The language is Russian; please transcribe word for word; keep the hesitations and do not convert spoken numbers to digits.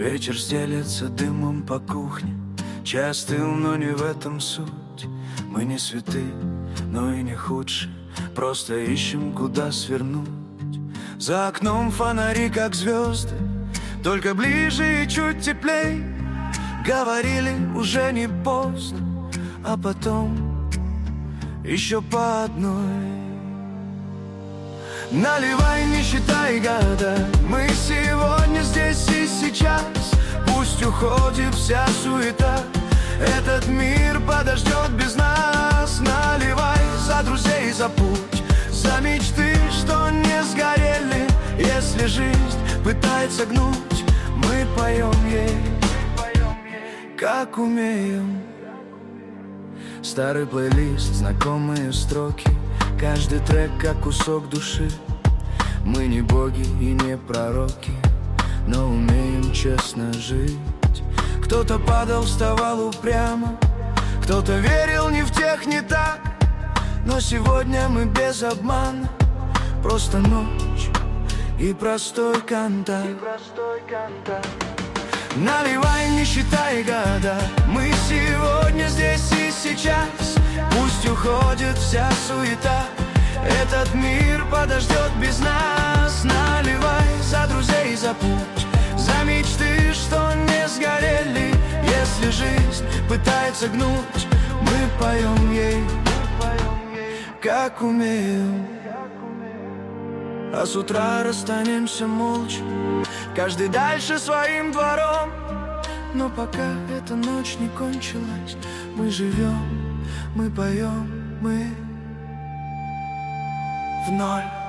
Вечер стелется дымом по кухне. Чай остыл, но не в этом суть. Мы не святы, но и не худшие. Просто ищем, куда свернуть. За окном фонари, как звезды, только ближе и чуть теплей. Говорили, уже не поздно, а потом еще по одной. Наливай, не считай года, мы сегодня здесь и сейчас. Пусть уходит вся суета, этот мир подождет без нас. Наливай за друзей, за путь, за мечты, что не сгорели. Если жизнь пытается гнуть, мы поем ей, как умеем. Старый плейлист, знакомые строки, каждый трек как кусок души. Мы не боги и не пророки, но умеем честно жить. Кто-то падал, вставал упрямо, кто-то верил ни в тех, ни так. Но сегодня мы без обмана, просто ночь и простой контакт. Наливай, не считай года, мы сегодня здесь и сейчас. Пусть уходит вся суета, этот мир подождет без нас. Наливай за друзей, за путь, за мечты, что не сгорели. Если жизнь пытается гнуть, мы поем ей, как умеем. А с утра расстанемся молча, каждый дальше своим двором. Но пока эта ночь не кончилась, мы живем, мы поем, мы в ноль.